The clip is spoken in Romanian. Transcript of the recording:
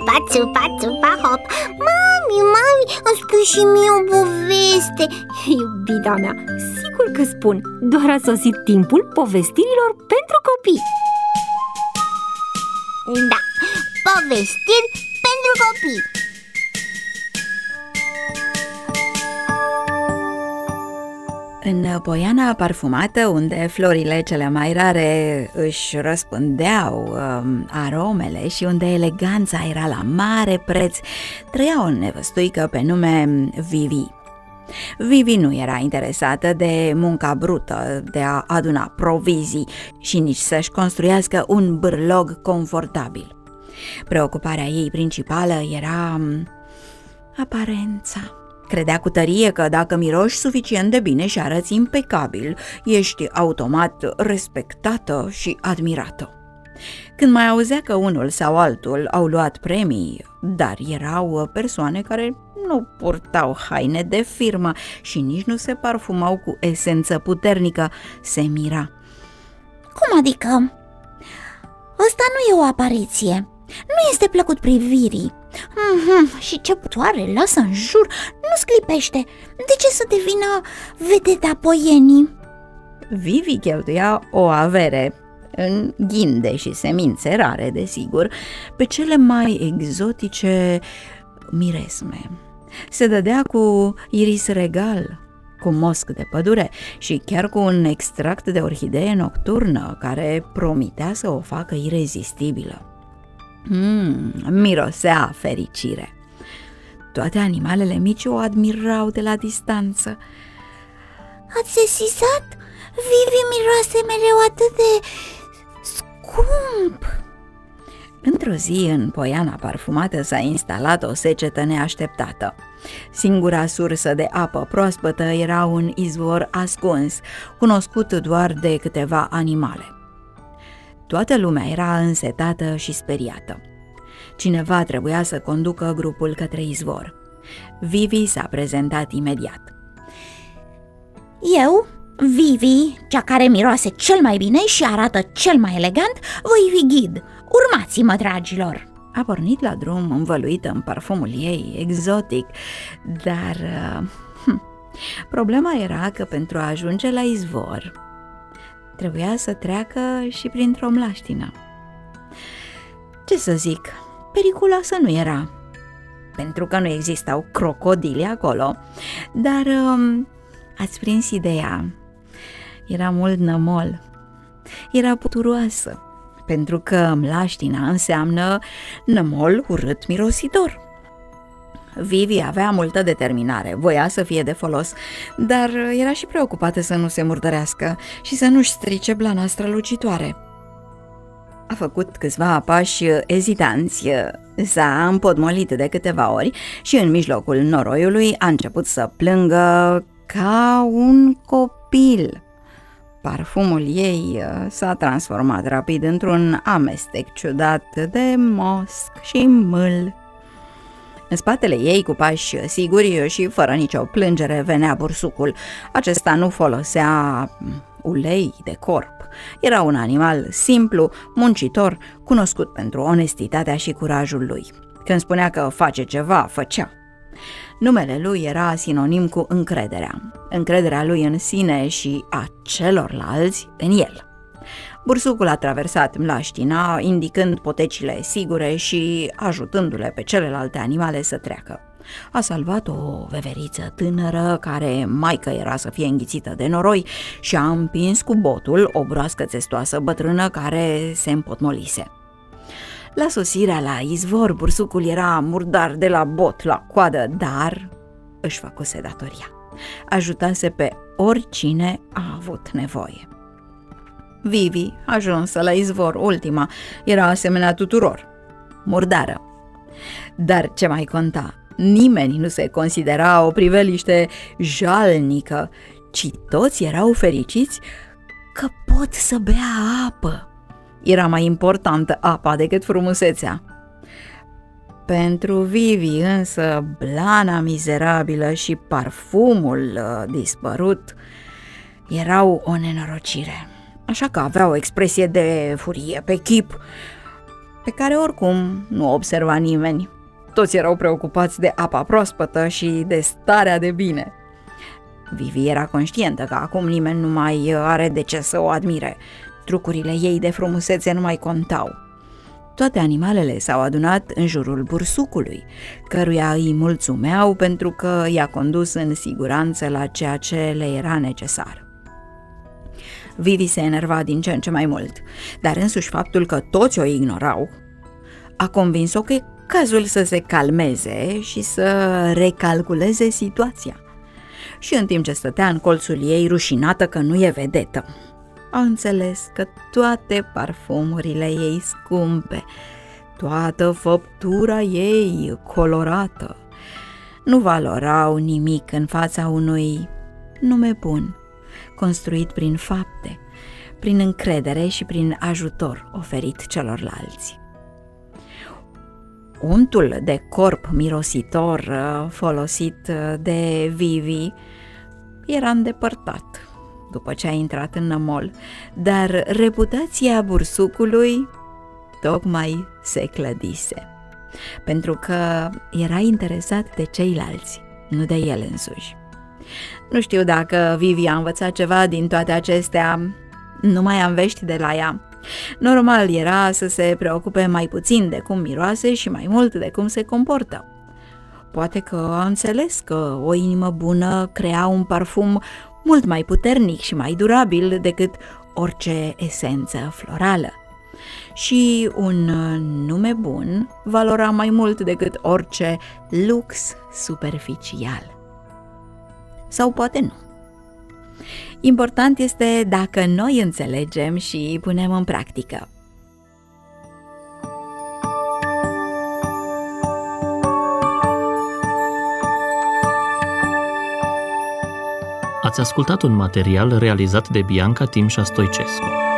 Țupa, țupa, țupa, hop. Mami, îmi spui și mie o poveste. Iubita mea, sigur că spun. Doar a sosit timpul povestirilor pentru copii. Da, povestiri pentru copii. În Poiana Parfumată, unde florile cele mai rare își răspândeau aromele și unde eleganța era la mare preț, trăia o nevăstuică pe nume Vivi. Vivi nu era interesată de munca brută, de a aduna provizii și nici să-și construiască un bârlog confortabil. Preocuparea ei principală era aparența. Credea cu tărie că dacă miroși suficient de bine și arăți impecabil, ești automat respectată și admirată. Când mai auzea că unul sau altul au luat premii, dar erau persoane care nu purtau haine de firmă și nici nu se parfumau cu esență puternică, se mira. Cum adică? Ăsta nu e o apariție. Nu este plăcut privirii. Și ce putoare lasă în jur. Nu sclipește. De ce să devină vedeta poienii? Vivi cheltuia o avere în ghinde și semințe rare, desigur, pe cele mai exotice miresme. Se dădea cu iris regal, cu mosc de pădure și chiar cu un extract de orhidee nocturnă care promitea să o facă irezistibilă. Mirosea fericire. Toate animalele mici o admirau de la distanță. Ați sesizat? Vivi miroase mereu atât de scump. Într-o zi, în Poiana Parfumată s-a instalat o secetă neașteptată. Singura sursă de apă proaspătă era un izvor ascuns, cunoscut doar de câteva animale. Toată lumea era însetată și speriată. Cineva trebuia să conducă grupul către izvor. Vivi s-a prezentat imediat. Eu, Vivi, cea care miroase cel mai bine și arată cel mai elegant, voi fi ghid. Urmați-mă, dragilor! A pornit la drum învăluită în parfumul ei, exotic, dar problema era că pentru a ajunge la izvor trebuia să treacă și printr-o mlaștină. Ce să zic, periculoasă nu era, pentru că nu existau crocodili acolo, dar ați prins ideea. Era mult nămol, era puturoasă, pentru că mlaștina înseamnă nămol urât mirositor. Vivi avea multă determinare, voia să fie de folos, dar era și preocupată să nu se murdărească și să nu-și strice blana strălucitoare. A făcut câțiva pași ezitanți, s-a împotmolit de câteva ori și în mijlocul noroiului a început să plângă ca un copil. Parfumul ei s-a transformat rapid într-un amestec ciudat de mosc și mâl. În spatele ei, cu pași siguri și fără nicio plângere, venea bursucul. Acesta nu folosea ulei de corp. Era un animal simplu, muncitor, cunoscut pentru onestitatea și curajul lui. Când spunea că face ceva, făcea. Numele lui era sinonim cu încrederea lui în sine și a celorlalți în el. Bursucul a traversat mlaștina, indicând potecile sigure și ajutându-le pe celelalte animale să treacă. A salvat o veveriță tânără care maică era să fie înghițită de noroi și a împins cu botul o broască țestoasă bătrână care se împotmolise. La sosirea la izvor, bursucul era murdar de la bot la coadă, dar își făcuse datoria. Ajutase pe oricine a avut nevoie. Vivi, ajunsă la izvor, ultima, era asemenea tuturor, murdară. Dar ce mai conta, nimeni nu se considera o priveliște jalnică, ci toți erau fericiți că pot să bea apă. Era mai importantă apa decât frumusețea. Pentru Vivi însă blana mizerabilă și parfumul dispărut erau o nenorocire, așa că avea o expresie de furie pe chip. pe care oricum nu o observa nimeni. Toți erau preocupați de apa proaspătă și de starea de bine. Vivi era conștientă că acum nimeni nu mai are de ce să o admire. Trucurile ei de frumusețe nu mai contau. Toate animalele s-au adunat în jurul bursucului, căruia îi mulțumeau pentru că i-a condus în siguranță la ceea ce le era necesar. Vivi se enerva din ce în ce mai mult, dar însuși faptul că toți o ignorau a convins-o că e cazul să se calmeze și să recalculeze situația. Și în timp ce stătea în colțul ei, rușinată că nu e vedetă, a înțeles că toate parfumurile ei scumpe, toată făptura ei colorată, nu valorau nimic în fața unui nume bun, construit prin fapte, prin încredere și prin ajutor oferit celorlalți. Untul de corp mirositor folosit de Vivi era îndepărtat după ce a intrat în nămol, dar reputația bursucului tocmai se clădise, pentru că era interesat de ceilalți, nu de el însuși. Nu știu dacă Vivi a învățat ceva din toate acestea, nu mai am vești de la ea. Normal era să se preocupe mai puțin de cum miroase și mai mult de cum se comportă. Poate că a înțeles că o inimă bună crea un parfum mult mai puternic și mai durabil decât orice esență florală. Și un nume bun valora mai mult decât orice lux superficial. Sau poate nu. Important este dacă noi înțelegem și punem în practică. Ați ascultat un material realizat de Bianca Timșa Stoicescu.